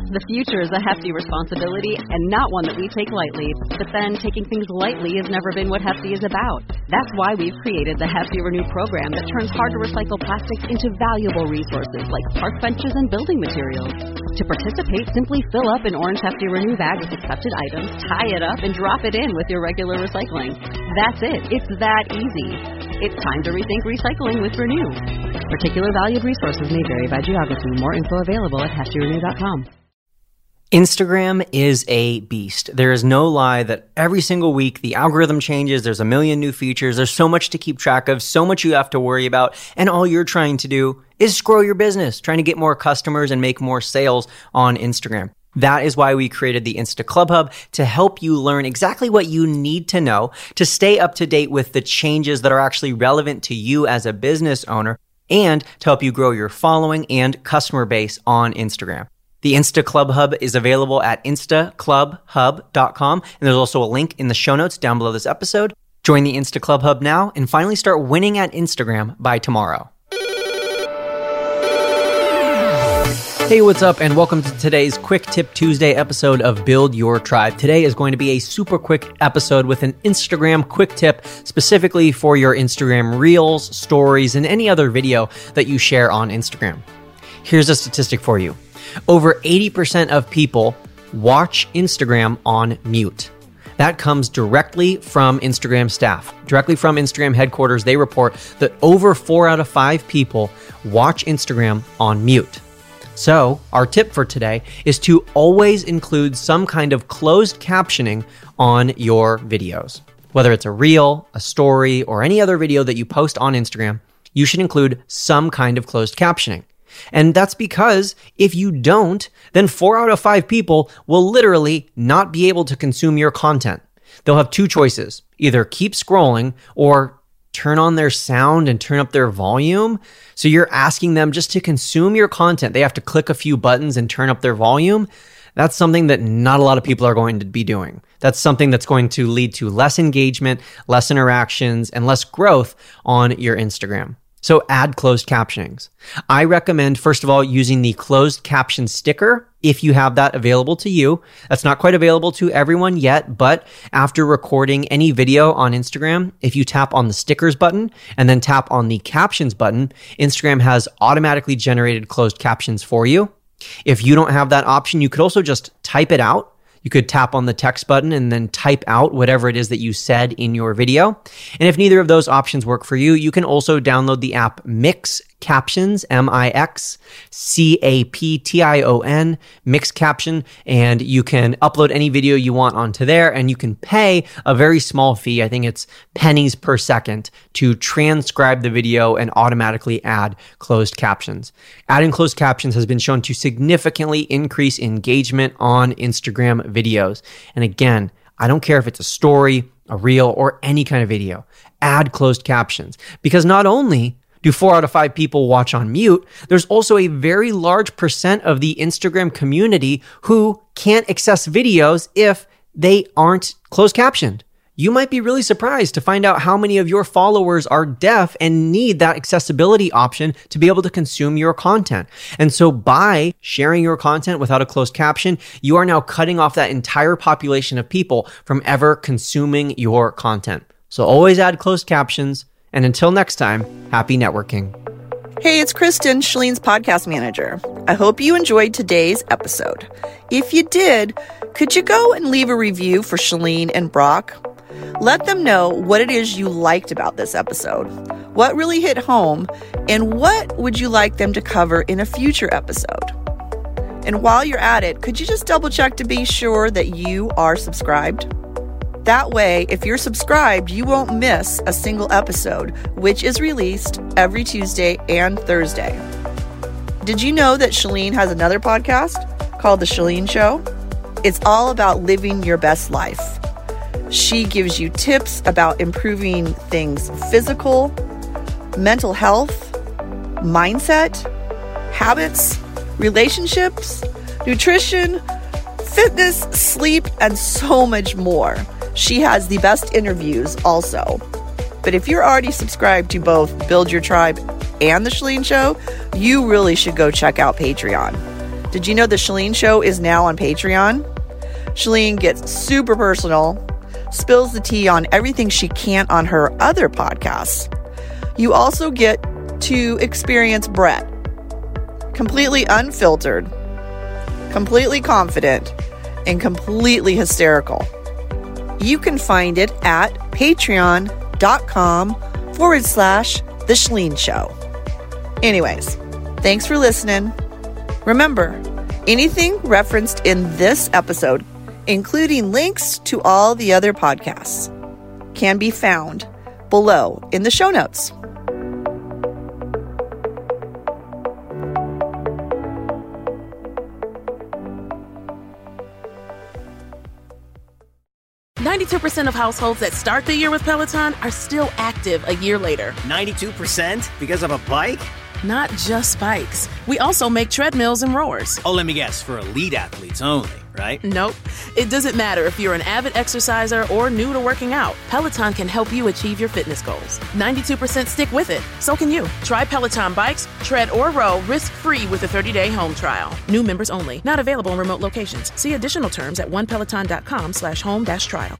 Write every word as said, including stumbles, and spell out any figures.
The future is a hefty responsibility and not one that we take lightly. But then, taking things lightly has never been what Hefty is about. That's why we've created the Hefty Renew program that turns hard-to-recycle plastics into valuable resources like park benches and building materials. To participate, simply fill up an orange Hefty Renew bag with accepted items, tie it up, and drop it in with your regular recycling. That's it. It's that easy. It's time to rethink recycling with Renew. Particular valued resources may vary by geography. More info available at hefty renew dot com. Instagram is a beast. There is no lie that every single week the algorithm changes, there's a million new features, there's so much to keep track of, so much you have to worry about, and all you're trying to do is grow your business, trying to get more customers and make more sales on Instagram. That is why we created the Insta Club Hub to help you learn exactly what you need to know to stay up to date with the changes that are actually relevant to you as a business owner and to help you grow your following and customer base on Instagram. The Insta Club Hub is available at insta club hub dot com, and there's also a link in the show notes down below this episode. Join the Insta Club Hub now and finally start winning at Instagram by tomorrow. Hey, what's up, and welcome to today's Quick Tip Tuesday episode of Build Your Tribe. Today is going to be a super quick episode with an Instagram quick tip specifically for your Instagram Reels, Stories, and any other video that you share on Instagram. Here's a statistic for you. Over eighty percent of people watch Instagram on mute. That comes directly from Instagram staff. Directly from Instagram headquarters, they report that over four out of five people watch Instagram on mute. So, our tip for today is to always include some kind of closed captioning on your videos. Whether it's a reel, a story, or any other video that you post on Instagram, you should include some kind of closed captioning. And that's because if you don't, then four out of five people will literally not be able to consume your content. They'll have two choices: either keep scrolling or turn on their sound and turn up their volume. So you're asking them just to consume your content. They have to click a few buttons and turn up their volume. That's something that not a lot of people are going to be doing. That's something that's going to lead to less engagement, less interactions, and less growth on your Instagram. So add closed captionings. I recommend, first of all, using the closed caption sticker if you have that available to you. That's not quite available to everyone yet, but after recording any video on Instagram, if you tap on the stickers button and then tap on the captions button, Instagram has automatically generated closed captions for you. If you don't have that option, you could also just type it out. You could tap on the text button and then type out whatever it is that you said in your video. And if neither of those options work for you, you can also download the app Mix Captions, M I X C A P T I O N, Mix Caption, and you can upload any video you want onto there, and you can pay a very small fee, I think it's pennies per second, to transcribe the video and automatically add closed captions. Adding closed captions has been shown to significantly increase engagement on Instagram videos. And again, I don't care if it's a story, a reel, or any kind of video. Add closed captions, because not only do four out of five people watch on mute, there's also a very large percent of the Instagram community who can't access videos if they aren't closed captioned. You might be really surprised to find out how many of your followers are deaf and need that accessibility option to be able to consume your content. And so by sharing your content without a closed caption, you are now cutting off that entire population of people from ever consuming your content. So always add closed captions. And until next time, happy networking. Hey, it's Kristen, Shalene's podcast manager. I hope you enjoyed today's episode. If you did, could you go and leave a review for Shalene and Brock? Let them know what it is you liked about this episode, what really hit home, and what would you like them to cover in a future episode. And while you're at it, could you just double check to be sure that you are subscribed? That way, if you're subscribed, you won't miss a single episode, which is released every Tuesday and Thursday. Did you know that Shalene has another podcast called The Shalene Show? It's all about living your best life. She gives you tips about improving things physical, mental health, mindset, habits, relationships, nutrition, fitness, sleep, and so much more. She has the best interviews also. But if you're already subscribed to both Build Your Tribe and The Shalene Show, you really should go check out Patreon. Did you know the Chalene Show is now on Patreon? Chalene gets super personal, spills the tea on everything she can't on her other podcasts. You also get to experience Brett, completely unfiltered, completely confident, and completely hysterical. You can find it at patreon.com forward slash The Chalene Show. Anyways, thanks for listening. Remember, anything referenced in this episode, including links to all the other podcasts, can be found below in the show notes. ninety-two percent of households that start the year with Peloton are still active a year later. ninety-two percent? Because of a bike? Not just bikes. We also make treadmills and rowers. Oh, let me guess, for elite athletes only, right? Nope. It doesn't matter if you're an avid exerciser or new to working out. Peloton can help you achieve your fitness goals. ninety-two percent stick with it. So can you. Try Peloton bikes, tread, or row risk-free with a thirty-day home trial. New members only. Not available in remote locations. See additional terms at onepeloton.com slash home dash trial.